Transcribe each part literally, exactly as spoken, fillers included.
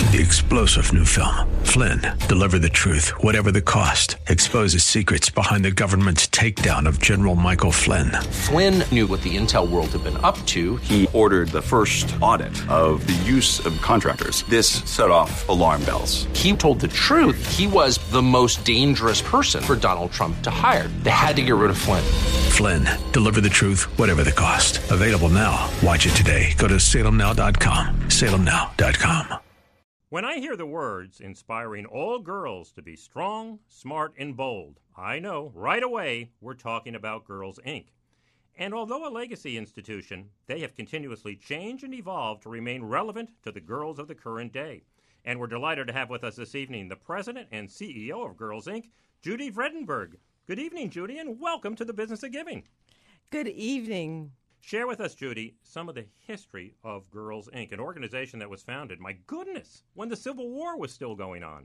The explosive new film, Flynn, deliver the truth, whatever the cost, exposes secrets behind the government's takedown of General Michael Flynn. Flynn knew what the intel world had been up to. He ordered the first audit of the use of contractors. This set off alarm bells. He told the truth. He was the most dangerous person for Donald Trump to hire. They had to get rid of Flynn. Flynn, deliver the truth, whatever the cost. Available now. Watch it today. Go to salem now dot com. salem now dot com. When I hear the words inspiring all girls to be strong, smart, and bold, I know right away we're talking about Girls, Incorporated. And although a legacy institution, they have continuously changed and evolved to remain relevant to the girls of the current day. And we're delighted to have with us this evening the president and C E O of Girls, Incorporated, Judy Vredenberg. Good evening, Judy, and welcome to the Business of Giving. Good evening. Share with us, Judy, some of the history of Girls, Incorporated, an organization that was founded, my goodness, when the Civil War was still going on.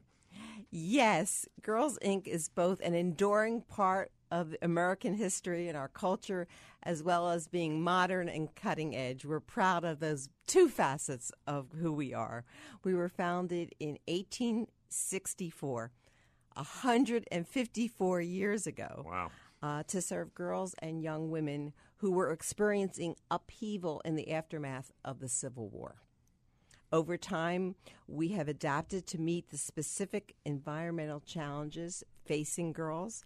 Yes, Girls, Incorporated is both an enduring part of American history and our culture, as well as being modern and cutting edge. We're proud of those two facets of who we are. We were founded in eighteen sixty-four, one hundred fifty-four years ago. Wow. Uh, to serve girls and young women who were experiencing upheaval in the aftermath of the Civil War. Over time, we have adapted to meet the specific environmental challenges facing girls.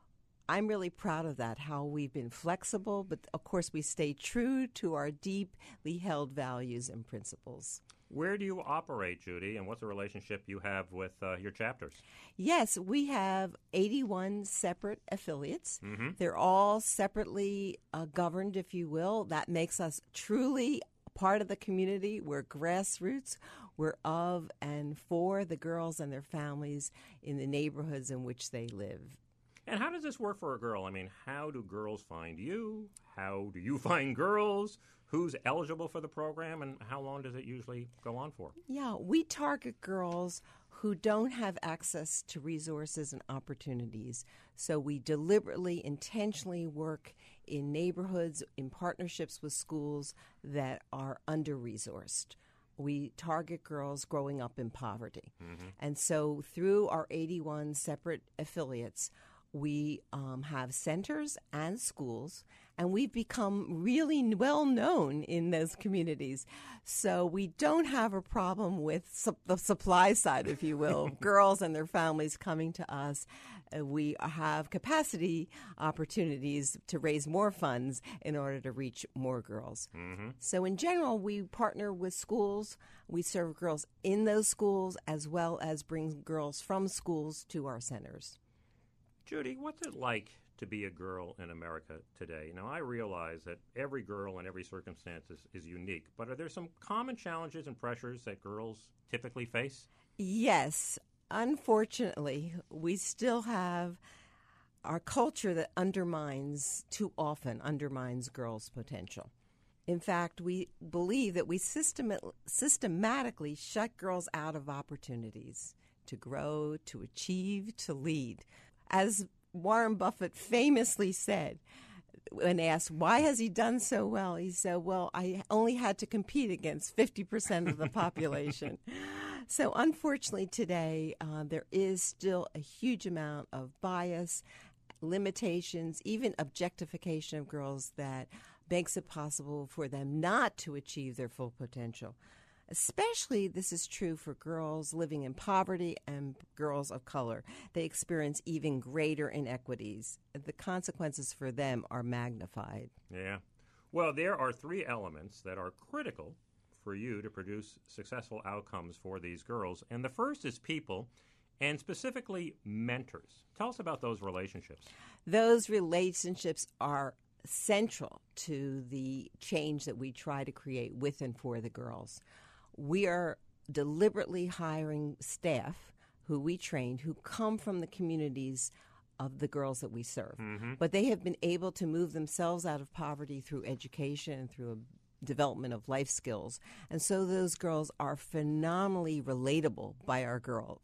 I'm really proud of that, how we've been flexible, but of course we stay true to our deeply held values and principles. Where do you operate, Judy, and what's the relationship you have with uh, your chapters? Yes, we have eighty-one separate affiliates. Mm-hmm. They're all separately uh, governed, if you will. That makes us truly part of the community. We're grassroots. We're of and for the girls and their families in the neighborhoods in which they live. And how does this work for a girl? I mean, how do girls find you? How do you find girls? Who's eligible for the program, and how long does it usually go on for? Yeah, we target girls who don't have access to resources and opportunities. So we deliberately, intentionally work in neighborhoods, in partnerships with schools that are under-resourced. We target girls growing up in poverty. Mm-hmm. And so through our eighty-one separate affiliates, we um, have centers and schools, and we've become really well known in those communities. So we don't have a problem with su- the supply side, if you will, of girls and their families coming to us. Uh, we have capacity opportunities to raise more funds in order to reach more girls. Mm-hmm. So in general, we partner with schools. We serve girls in those schools as well as bring girls from schools to our centers. Judy, what's it like to be a girl in America today? Now, I realize that every girl in every circumstance is, is unique, but are there some common challenges and pressures that girls typically face? Yes. Unfortunately, we still have our culture that undermines, too often undermines girls' potential. In fact, we believe that we system- systematically shut girls out of opportunities to grow, to achieve, to lead. As Warren Buffett famously said, when asked, why has he done so well? He said, well, I only had to compete against fifty percent of the population. So unfortunately today, uh, there is still a huge amount of bias, limitations, even objectification of girls that makes it possible for them not to achieve their full potential. Especially this is true for girls living in poverty and girls of color. They experience even greater inequities. The consequences for them are magnified. Yeah. Well, there are three elements that are critical for you to produce successful outcomes for these girls. And the first is people, and specifically mentors. Tell us about those relationships. Those relationships are central to the change that we try to create with and for the girls. We are deliberately hiring staff who we trained who come from the communities of the girls that we serve. Mm-hmm. But they have been able to move themselves out of poverty through education and through a development of life skills. And so those girls are phenomenally relatable by our girls.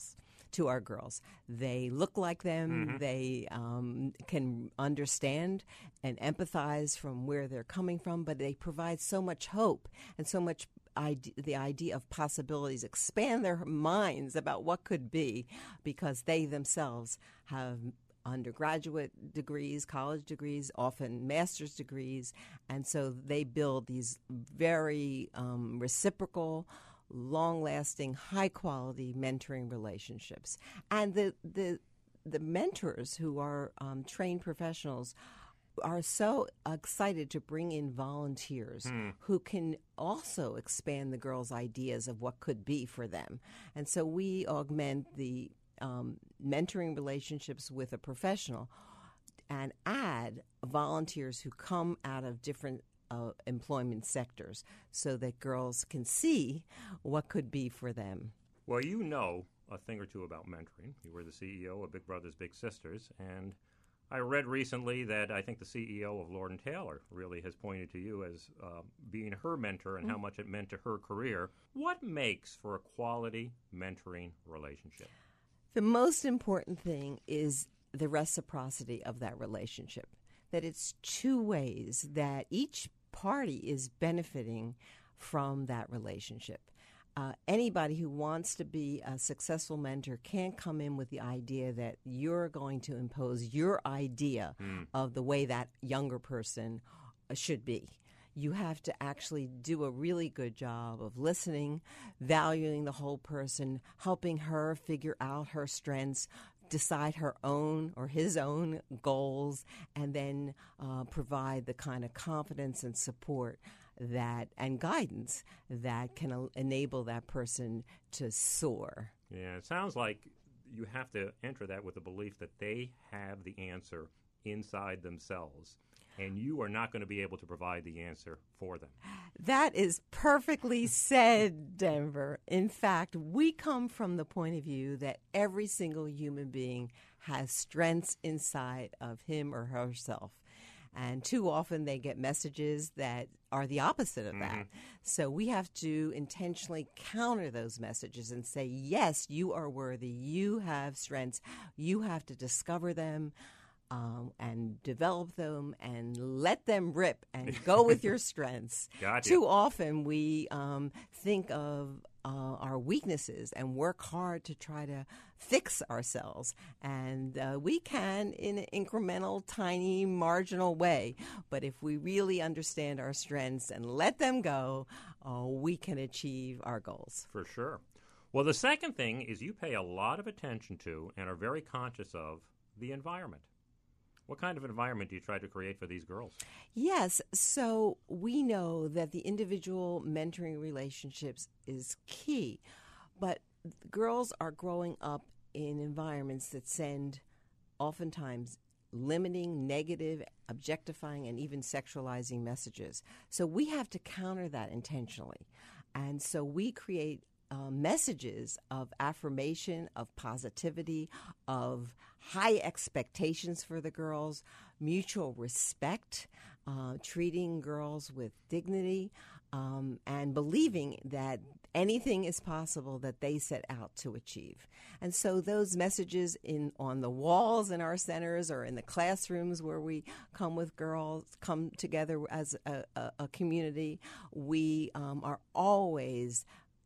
to our girls. They look like them. Mm-hmm. They um, can understand and empathize from where they're coming from, but they provide so much hope and so much ide- the idea of possibilities, expand their minds about what could be, because they themselves have undergraduate degrees, college degrees, often master's degrees, and so they build these very um, reciprocal, long-lasting, high-quality mentoring relationships. And the the the mentors who are um, trained professionals are so excited to bring in volunteers mm. who can also expand the girls' ideas of what could be for them. And so we augment the um, mentoring relationships with a professional and add volunteers who come out of different uh, employment sectors so that girls can see what could be for them. Well, you know a thing or two about mentoring. You were the C E O of Big Brothers Big Sisters, and I read recently that I think the C E O of Lord and Taylor really has pointed to you as uh, being her mentor and mm-hmm. how much it meant to her career. What makes for a quality mentoring relationship? The most important thing is the reciprocity of that relationship, that it's two ways, that each party is benefiting from that relationship. Uh, anybody who wants to be a successful mentor can't come in with the idea that you're going to impose your idea mm. of the way that younger person should be. You have to actually do a really good job of listening, valuing the whole person, helping her figure out her strengths, decide her own or his own goals, and then uh, provide the kind of confidence and support that and guidance that can uh, enable that person to soar. Yeah, it sounds like you have to enter that with the belief that they have the answer inside themselves, and you are not going to be able to provide the answer for them. That is perfectly said, Denver. In fact, we come from the point of view that every single human being has strengths inside of him or herself. And too often they get messages that are the opposite of that. Mm-hmm. So we have to intentionally counter those messages and say, yes, you are worthy. You have strengths. You have to discover them um, and develop them and let them rip and go with your strengths. Gotcha. Too often we um, think of uh, our weaknesses and work hard to try to fix ourselves. And uh, we can in an incremental, tiny, marginal way. But if we really understand our strengths and let them go, uh, we can achieve our goals. For sure. Well, the second thing is you pay a lot of attention to and are very conscious of the environment. What kind of environment do you try to create for these girls? Yes. So we know that the individual mentoring relationships is key, but girls are growing up in environments that send oftentimes limiting, negative, objectifying, and even sexualizing messages. So we have to counter that intentionally. And so we create Uh, messages of affirmation, of positivity, of high expectations for the girls, mutual respect, uh, treating girls with dignity, um, and believing that anything is possible that they set out to achieve. And so those messages in on the walls in our centers or in the classrooms where we come with girls, come together as a, a, a community, we um, are always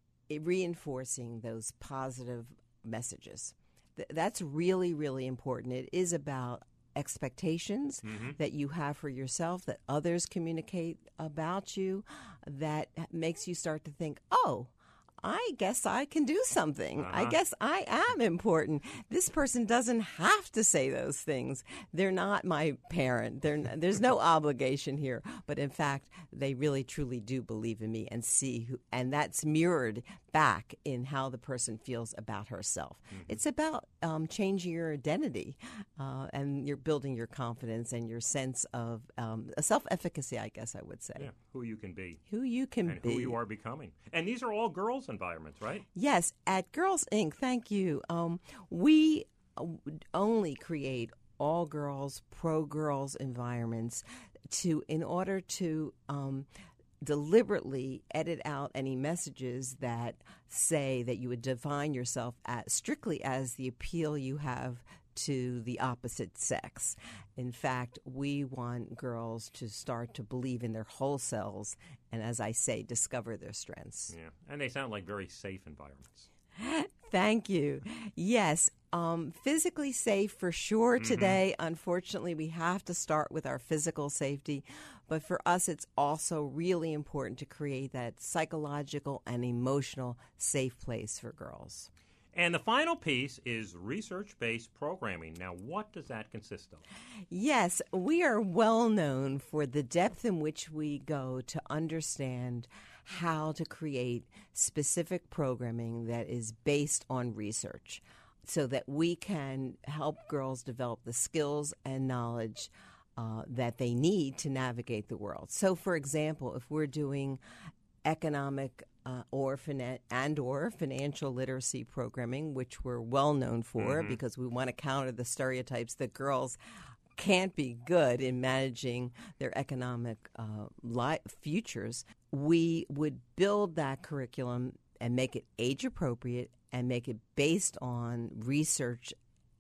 reinforcing those positive messages. Th- that's really, really important. It is about expectations mm-hmm. that you have for yourself, that others communicate about you, that makes you start to think, oh, I guess I can do something. Uh-huh. I guess I am important. This person doesn't have to say those things. They're not my parent. They're, there's no obligation here. But in fact, they really, truly do believe in me and see who, and that's mirrored back in how the person feels about herself. Mm-hmm. It's about um, changing your identity uh, and you're building your confidence and your sense of um, self-efficacy, I guess I would say. Yeah, who you can be. Who you can and be. And who you are becoming. And these are all girls' environments, right? Yes. At Girls Incorporated, thank you. Um, we only create all girls, pro-girls environments to in order to um, deliberately edit out any messages that say that you would define yourself as strictly as the appeal you have to the opposite sex. In fact, we want girls to start to believe in their whole selves and, as I say, discover their strengths. Yeah, and they sound like very safe environments. Thank you. Yes, um, physically safe for sure today. Mm-hmm. Unfortunately, we have to start with our physical safety. But for us, it's also really important to create that psychological and emotional safe place for girls. And the final piece is research-based programming. Now, what does that consist of? Yes, we are well known for the depth in which we go to understand how to create specific programming that is based on research so that we can help girls develop the skills and knowledge uh, that they need to navigate the world. So, for example, if we're doing economic uh, or finan- and or financial literacy programming, which we're well known for mm-hmm. because we want to counter the stereotypes that girls can't be good in managing their economic uh, li- futures, we would build that curriculum and make it age appropriate and make it based on research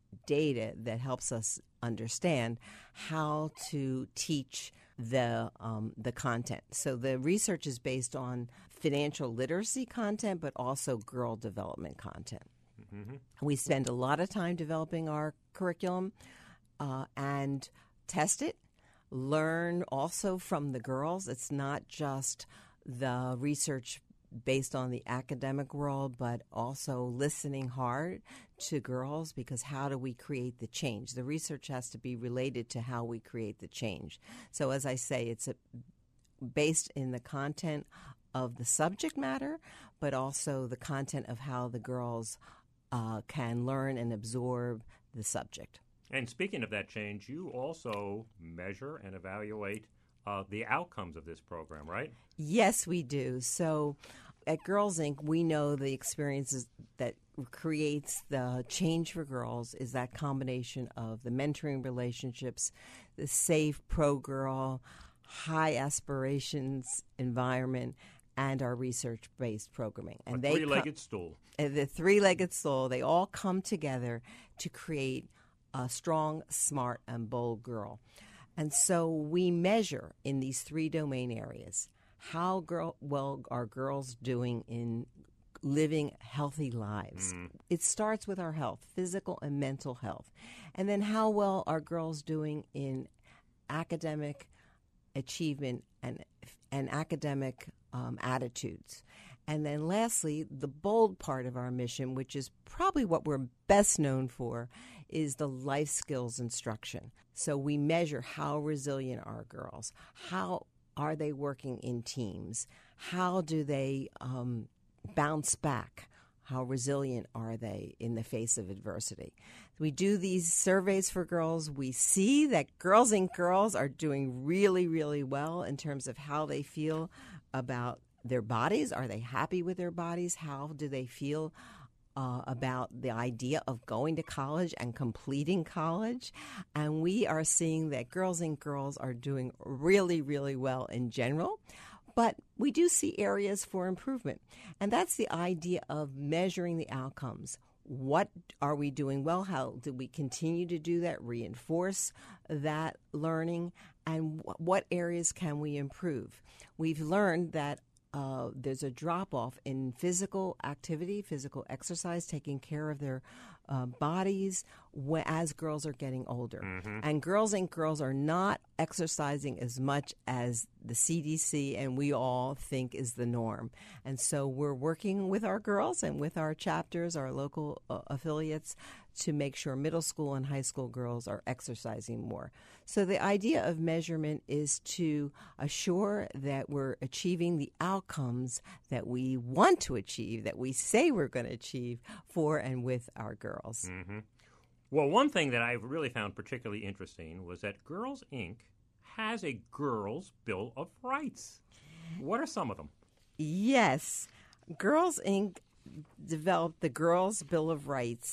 data that helps us understand how to teach the um, the content. So the research is based on financial literacy content, but also girl development content. Mm-hmm. We spend a lot of time developing our curriculum uh, and test it, learn also from the girls. It's not just the research based on the academic world, but also listening hard to girls, because how do we create the change? The research has to be related to how we create the change. So as I say, it's a, based in the content of the subject matter, but also the content of how the girls uh, can learn and absorb the subject. And speaking of that change, you also measure and evaluate uh, the outcomes of this program, right? Yes, we do. So at Girls Incorporated, we know the experiences that creates the change for girls is that combination of the mentoring relationships, the safe pro-girl, high aspirations environment, and our research-based programming. And a they three-legged com- stool. The three-legged stool. They all come together to create a strong, smart, and bold girl. And so we measure in these three domain areas how girl, well are girls doing in living healthy lives. Mm. It starts with our health, physical and mental health. And then how well are girls doing in academic achievement and, and academic um, attitudes. And then lastly, the bold part of our mission, which is probably what we're best known for, is the life skills instruction. So we measure how resilient are girls, how are they working in teams, how do they um, bounce back, how resilient are they in the face of adversity. We do these surveys for girls. We see that Girls Incorporated girls are doing really, really well in terms of how they feel about their bodies. Are they happy with their bodies? How do they feel uh, about the idea of going to college and completing college? And we are seeing that Girls Incorporated girls are doing really, really well in general. But we do see areas for improvement. And that's the idea of measuring the outcomes. What are we doing well? How do we continue to do that, reinforce that learning? And w- what areas can we improve? We've learned that uh, there's a drop-off in physical activity, physical exercise, taking care of their uh, bodies wh- as girls are getting older. Mm-hmm. And Girls Incorporated girls are not exercising as much as the C D C and we all think is the norm. And so we're working with our girls and with our chapters, our local uh, affiliates, to make sure middle school and high school girls are exercising more. So the idea of measurement is to assure that we're achieving the outcomes that we want to achieve, that we say we're going to achieve for and with our girls. Mm-hmm. Well, one thing that I really found particularly interesting was that Girls Incorporated has a Girls' Bill of Rights. What are some of them? Yes. Girls Incorporated developed the Girls' Bill of Rights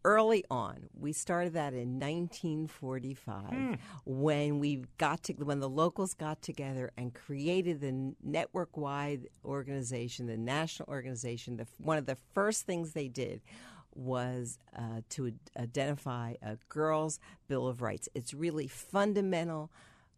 early on. We started that in nineteen forty-five Hmm. when we got to when the locals got together and created the network-wide organization, the national organization. The, one of the first things they did was uh, to identify a girls' Bill of Rights. It's really fundamental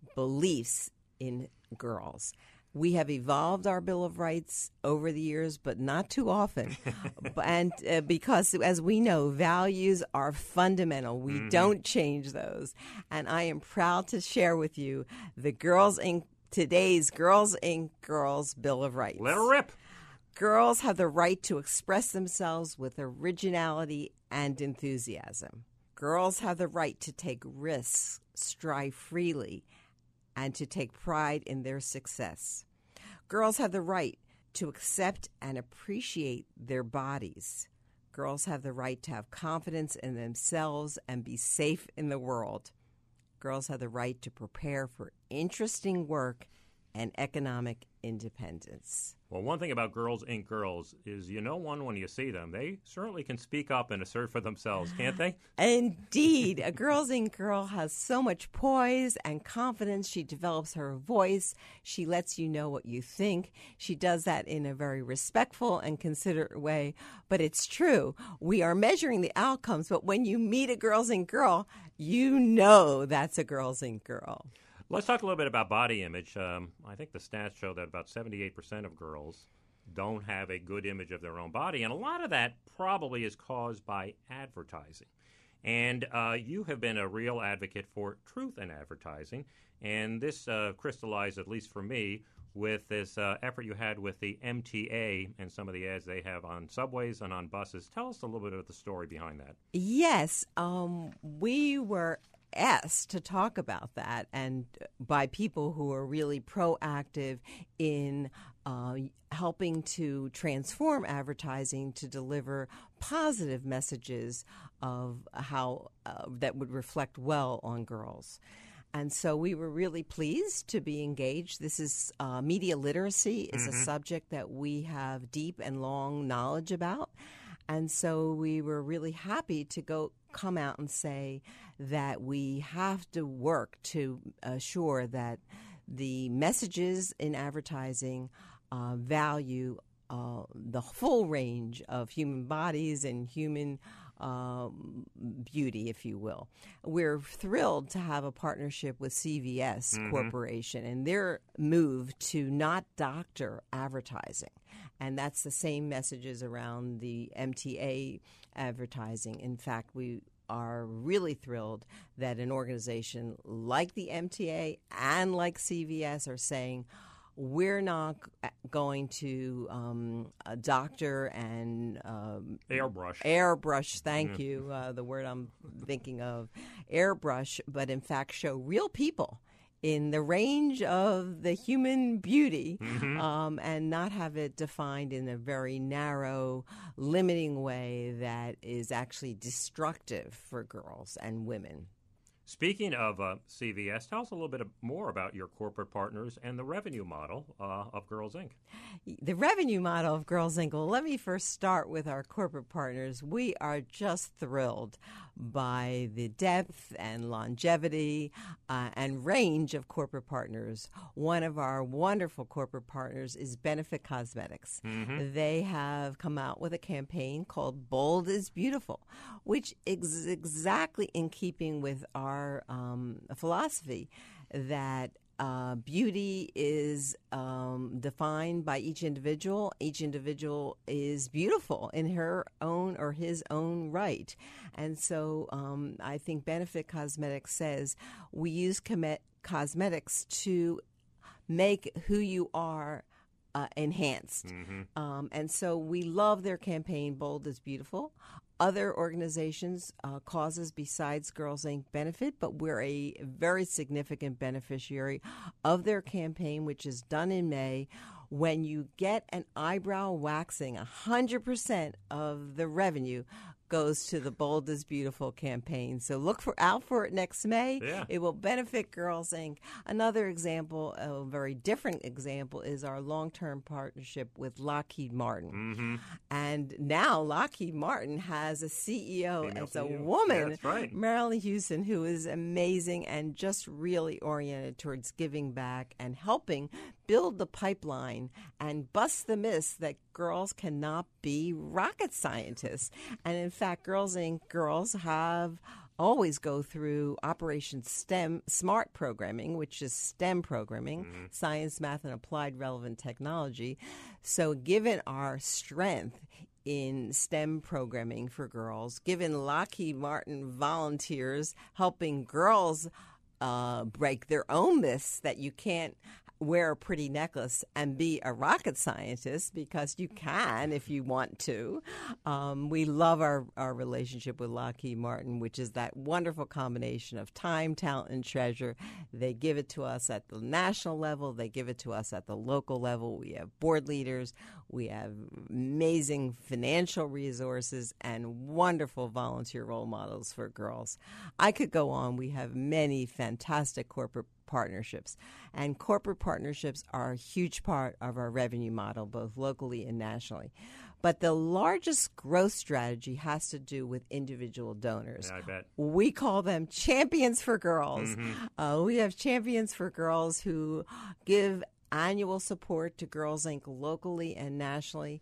beliefs in girls. We have evolved our Bill of Rights over the years, but not too often. and uh, because, as we know, values are fundamental. We mm-hmm. don't change those. And I am proud to share with you the Girls Incorporated. Today's Girls Incorporated. Girls Bill of Rights. Let her rip. Girls have the right to express themselves with originality and enthusiasm. Girls have the right to take risks, strive freely, and to take pride in their success. Girls have the right to accept and appreciate their bodies. Girls have the right to have confidence in themselves and be safe in the world. Girls have the right to prepare for interesting work and economic independence. Well, one thing about Girls Incorporated. Girls is you know one when you see them. They certainly can speak up and assert for themselves, can't they? Indeed. A Girls Incorporated girl has so much poise and confidence. She develops her voice. She lets you know what you think. She does that in a very respectful and considerate way. But it's true. We are measuring the outcomes, but when you meet a Girls Incorporated girl, you know that's a Girls Incorporated girl. Let's talk a little bit about body image. Um, I think the stats show that about seventy-eight percent of girls don't have a good image of their own body, and a lot of that probably is caused by advertising. And uh, you have been a real advocate for truth in advertising, and this uh, crystallized, at least for me, with this uh, effort you had with the M T A and some of the ads they have on subways and on buses. Tell us a little bit of the story behind that. Yes, um, we were asked to talk about that, and by people who are really proactive in uh, helping to transform advertising to deliver positive messages of how uh, that would reflect well on girls. And so we were really pleased to be engaged. This is uh, media literacy is mm-hmm. a subject that we have deep and long knowledge about. And so we were really happy to go come out and say that we have to work to assure that the messages in advertising uh, value uh, the full range of human bodies and human um, beauty, if you will. We're thrilled to have a partnership with C V S mm-hmm. Corporation and their move to not doctor advertising. And that's the same messages around the M T A advertising. In fact, we are really thrilled that an organization like the M T A and like C V S are saying, we're not going to um, a doctor and um, airbrush. Airbrush, thank yeah. you, uh, the word I'm thinking of, airbrush, but in fact show real people in the range of the human beauty mm-hmm. um, and not have it defined in a very narrow, limiting way that is actually destructive for girls and women. Speaking of uh, C V S, tell us a little bit more about your corporate partners and the revenue model uh, of Girls Incorporated. The revenue model of Girls Incorporated. Well, let me first start with our corporate partners. We are just thrilled by the depth and longevity uh, and range of corporate partners. One of our wonderful corporate partners is Benefit Cosmetics. Mm-hmm. They have come out with a campaign called Bold is Beautiful, which is exactly in keeping with our Our um, philosophy that uh, beauty is um, defined by each individual. Each individual is beautiful in her own or his own right. And so um, I think Benefit Cosmetics says we use com- cosmetics to make who you are uh, enhanced. Mm-hmm. Um, and so we love their campaign, Bold is Beautiful. Other organizations, uh, causes besides Girls Incorporated benefit, but we're a very significant beneficiary of their campaign, which is done in May. When you get an eyebrow waxing, one hundred percent of the revenue goes to the Bold is Beautiful campaign. So look for out for it next May. Yeah. It will benefit Girls Incorporated. Another example, a very different example, is our long-term partnership with Lockheed Martin. Mm-hmm. And now Lockheed Martin has a C E O Female as a C E O. woman, That's right. Marilyn Houston, who is amazing and just really oriented towards giving back and helping build the pipeline and bust the myths that girls cannot be rocket scientists. And in fact, Girls Incorporated girls have always go through Operation STEM SMART programming, which is STEM programming, mm-hmm. science, math, and applied relevant technology. So given our strength in STEM programming for girls, given Lockheed Martin volunteers helping girls uh, break their own myths that you can't wear a pretty necklace and be a rocket scientist, because you can if you want to. Um, we love our, our relationship with Lockheed Martin, which is that wonderful combination of time, talent, and treasure. They give it to us at the national level. They give it to us at the local level. We have board leaders. We have amazing financial resources and wonderful volunteer role models for girls. I could go on. We have many fantastic corporate partnerships. And corporate partnerships are a huge part of our revenue model, both locally and nationally. But the largest growth strategy has to do with individual donors. Yeah, I bet. We call them Champions for Girls. Mm-hmm. Uh, we have Champions for Girls who give annual support to Girls Incorporated locally and nationally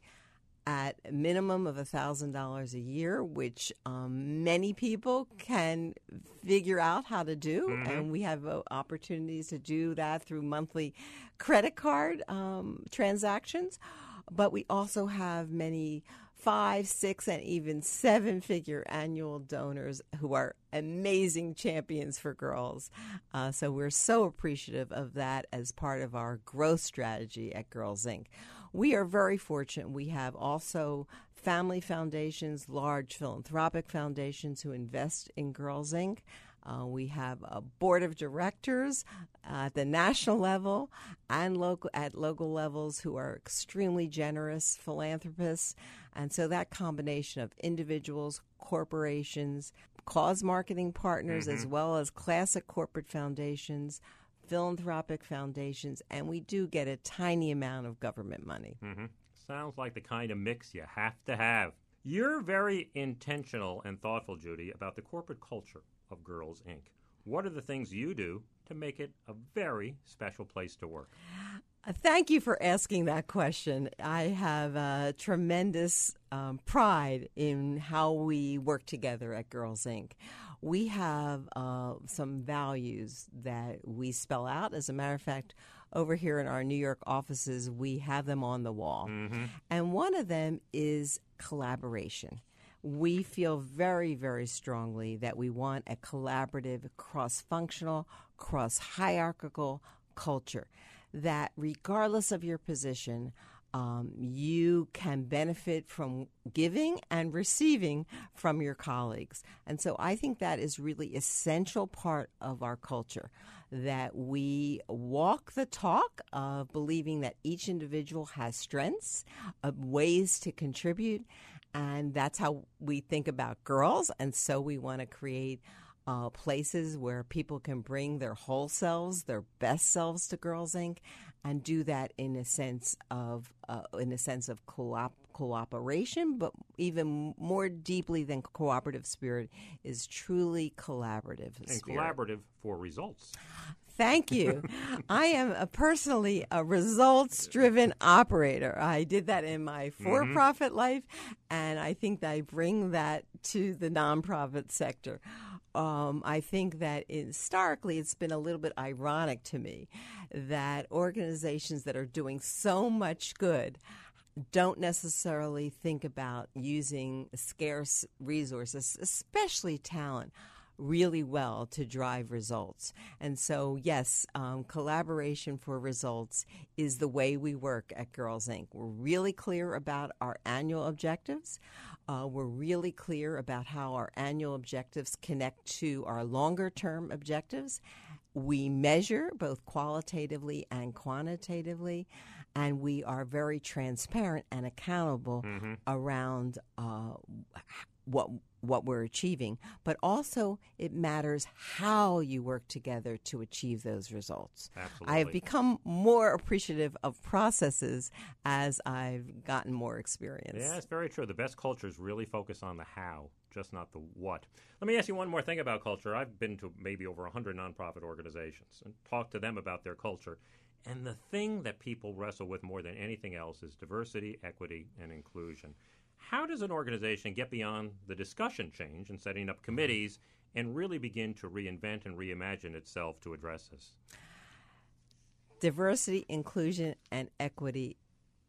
at a minimum of one thousand dollars a year, which um, many people can figure out how to do. Mm-hmm. And we have uh, opportunities to do that through monthly credit card um, transactions. But we also have many five, six, and even seven-figure annual donors who are amazing champions for girls. Uh, so we're so appreciative of that as part of our growth strategy at Girls Incorporated. We are very fortunate. We have also family foundations, large philanthropic foundations who invest in Girls Incorporated. Uh, we have a board of directors at the national level and local at local levels who are extremely generous philanthropists. And so that combination of individuals, corporations, cause marketing partners, mm-hmm. as well as classic corporate foundations, philanthropic foundations, and we do get a tiny amount of government money. Mm-hmm. Sounds like the kind of mix you have to have. You're very intentional and thoughtful, Judy, about the corporate culture of Girls Incorporated. What are the things you do to make it a very special place to work? Uh, thank you for asking that question. I have uh, tremendous um, pride in how we work together at Girls Incorporated. We have uh, some values that we spell out. As a matter of fact, over here in our New York offices, we have them on the wall. Mm-hmm. And one of them is collaboration. We feel very, very strongly that we want a collaborative, cross-functional, cross-hierarchical culture that regardless of your position, um, you can benefit from giving and receiving from your colleagues. And so I think that is really an essential part of our culture, that we walk the talk of believing that each individual has strengths, uh, ways to contribute, and that's how we think about girls. And so we want to create uh, places where people can bring their whole selves, their best selves to Girls Incorporated, and do that in a sense of uh, in a sense of co-op cooperation, but even more deeply than cooperative spirit is truly collaborative and spirit. Collaborative for results. Thank you. I am a personally a results-driven operator. I did that in my for-profit mm-hmm. life, and I think that I bring that to the nonprofit sector. Um, I think that historically it's been a little bit ironic to me that organizations that are doing so much good don't necessarily think about using scarce resources, especially talent, really well to drive results. And so, yes, um, collaboration for results is the way we work at Girls Incorporated. We're really clear about our annual objectives. Uh, we're really clear about how our annual objectives connect to our longer-term objectives. We measure both qualitatively and quantitatively, and we are very transparent and accountable mm-hmm. around uh, what what we're achieving, but also it matters how you work together to achieve those results. Absolutely. I have become more appreciative of processes as I've gotten more experience. Yeah, it's very true. The best cultures really focus on the how, just not the what. Let me ask you one more thing about culture. I've been to maybe over one hundred nonprofit organizations and talked to them about their culture. And the thing that people wrestle with more than anything else is diversity, equity, and inclusion. How does an organization get beyond the discussion change and setting up committees and really begin to reinvent and reimagine itself to address this? Diversity, inclusion, and equity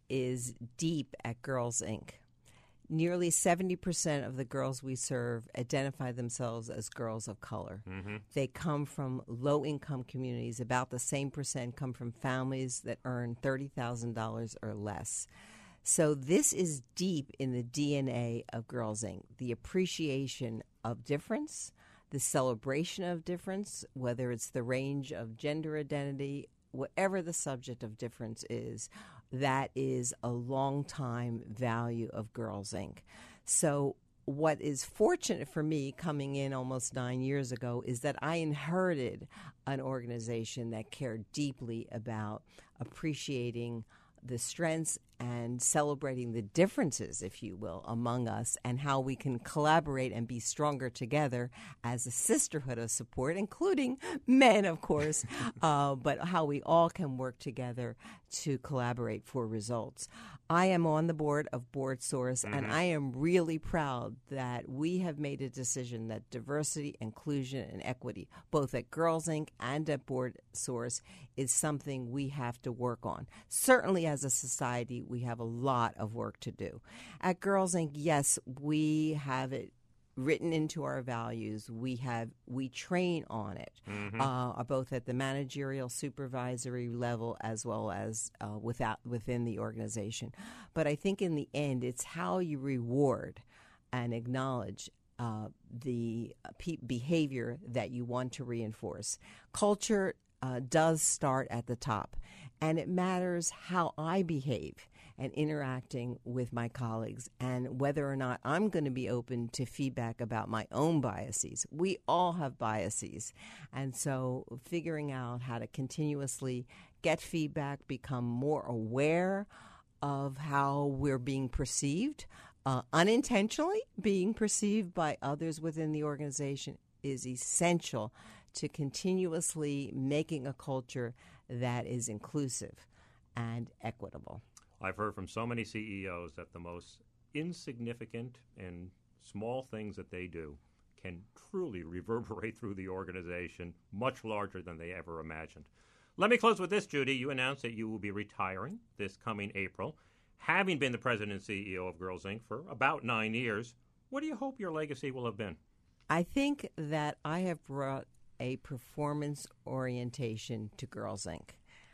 is deep at Girls Incorporated. Nearly seventy percent of the girls we serve identify themselves as girls of color. Mm-hmm. They come from low-income communities. About the same percent come from families that earn thirty thousand dollars or less. So this is deep in the D N A of Girls Incorporated, the appreciation of difference, the celebration of difference, whether it's the range of gender identity, whatever the subject of difference is, that is a long-time value of Girls Incorporated. So what is fortunate for me coming in almost nine years ago is that I inherited an organization that cared deeply about appreciating the strengths and celebrating the differences, if you will, among us and how we can collaborate and be stronger together as a sisterhood of support, including men, of course, uh, but how we all can work together to collaborate for results. I am on the board of BoardSource, mm-hmm. and I am really proud that we have made a decision that diversity, inclusion, and equity, both at Girls Incorporated and at BoardSource, is something we have to work on. Certainly as a society, we have a lot of work to do. At Girls Incorporated, yes, we have it written into our values. We have we train on it, mm-hmm. uh, both at the managerial, supervisory level as well as uh, without within the organization. But I think in the end, it's how you reward and acknowledge uh, the pe- behavior that you want to reinforce. Culture uh, does start at the top, and it matters how I behave and interacting with my colleagues, and whether or not I'm going to be open to feedback about my own biases. We all have biases, and so figuring out how to continuously get feedback, become more aware of how we're being perceived, uh, unintentionally being perceived by others within the organization is essential to continuously making a culture that is inclusive and equitable. I've heard from so many C E Os that the most insignificant and small things that they do can truly reverberate through the organization much larger than they ever imagined. Let me close with this, Judy. You announced that you will be retiring this coming April. Having been the president and C E O of Girls Incorporated for about nine years, what do you hope your legacy will have been? I think that I have brought a performance orientation to Girls Incorporated,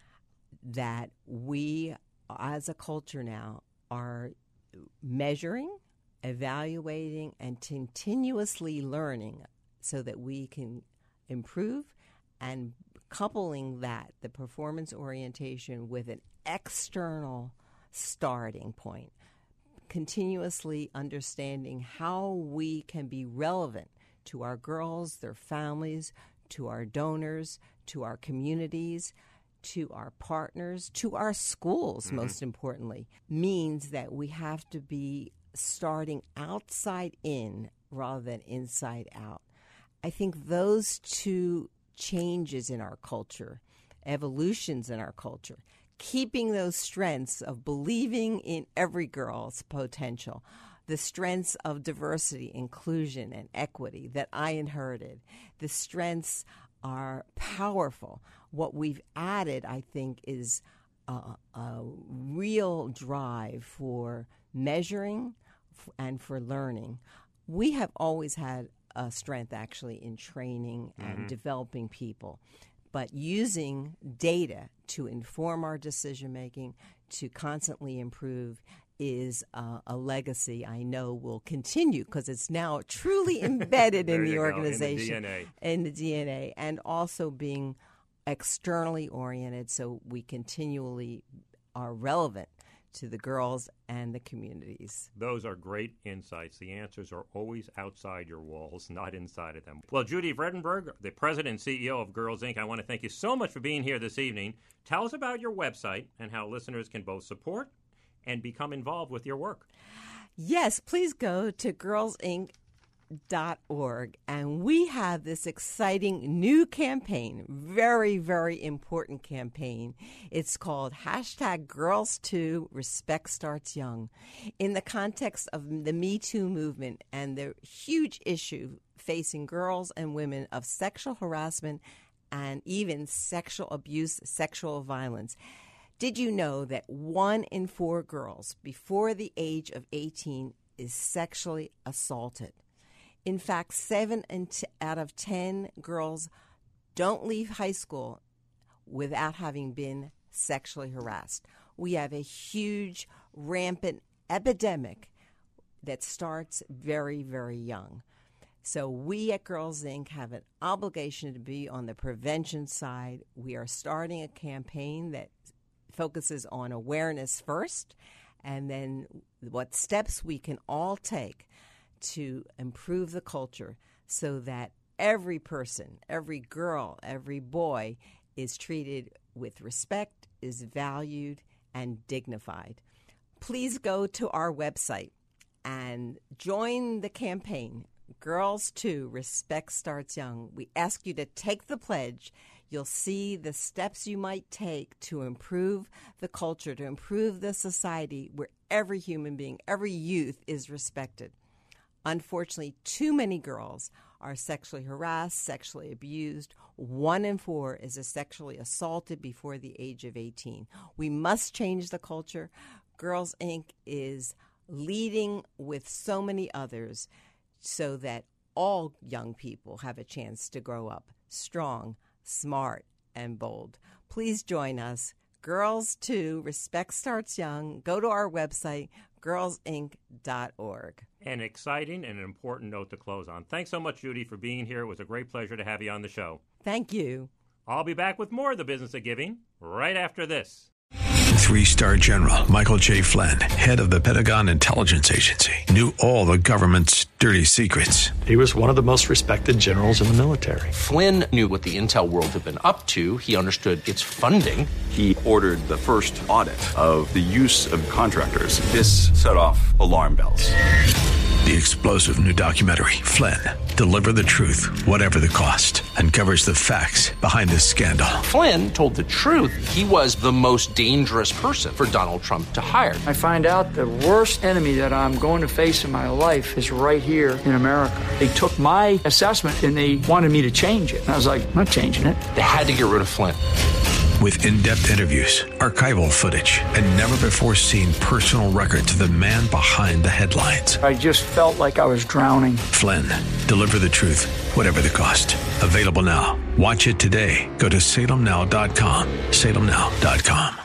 that we as a culture now are measuring, evaluating, and continuously learning so that we can improve, and coupling that, the performance orientation, with an external starting point, continuously understanding how we can be relevant to our girls, their families, to our donors, to our communities, to our partners, to our schools, mm-hmm. most importantly, means that we have to be starting outside in rather than inside out. I think those two changes in our culture, evolutions in our culture, keeping those strengths of believing in every girl's potential, the strengths of diversity, inclusion, and equity that I inherited, the strengths are powerful. What we've added, I think, is a, a real drive for measuring f- and for learning. We have always had a strength, actually, in training and mm-hmm. developing people, but using data to inform our decision-making, to constantly improve, is uh, a legacy I know will continue because it's now truly embedded in the organization, go, in the D N A. In the D N A, and also being externally oriented so we continually are relevant to the girls and the communities. Those are great insights. The answers are always outside your walls, not inside of them. Well, Judy Vredenberg, the president and C E O of Girls Incorporated, I want to thank you so much for being here this evening. Tell us about your website and how listeners can both support and become involved with your work. Yes, please go to girls inc dot org, and we have this exciting new campaign, very, very important campaign. It's called hashtag Girls Too, Respect Starts Young. In the context of the Me Too movement and the huge issue facing girls and women of sexual harassment and even sexual abuse, sexual violence. Did you know that one in four girls before the age of eighteen is sexually assaulted? In fact, seven out of ten girls don't leave high school without having been sexually harassed. We have a huge, rampant epidemic that starts very, very young. So we at Girls Incorporated have an obligation to be on the prevention side. We are starting a campaign that focuses on awareness first, and then what steps we can all take to improve the culture so that every person, every girl, every boy is treated with respect, is valued, and dignified. Please go to our website and join the campaign, Girls Too, Respect Starts Young. We ask you to take the pledge. You'll see the steps you might take to improve the culture, to improve the society where every human being, every youth is respected. Unfortunately, too many girls are sexually harassed, sexually abused. One in four is sexually assaulted before the age of eighteen. We must change the culture. Girls Incorporated is leading with so many others so that all young people have a chance to grow up strong, smart, and bold. Please join us. Girls Too, Respect Starts Young. Go to our website, girls inc dot org. An exciting and an important note to close on. Thanks so much, Judy, for being here. It was a great pleasure to have you on the show. Thank you. I'll be back with more of The Business of Giving right after this. Three-star General Michael J. Flynn, head of the Pentagon Intelligence Agency, knew all the government's dirty secrets. He was one of the most respected generals in the military. Flynn knew what the intel world had been up to. He understood its funding. He ordered the first audit of the use of contractors. This set off alarm bells. The explosive new documentary, Flynn, Deliver the Truth, Whatever the Cost, uncovers the facts behind this scandal. Flynn told the truth. He was the most dangerous person for Donald Trump to hire. I find out the worst enemy that I'm going to face in my life is right here in America. They took my assessment and they wanted me to change it. And I was like, I'm not changing it. They had to get rid of Flynn. With in-depth interviews, archival footage, and never-before-seen personal records of the man behind the headlines. I just felt like I was drowning. Flynn, Deliver the Truth, Whatever the Cost. Available now. Watch it today. Go to salem now dot com. salem now dot com.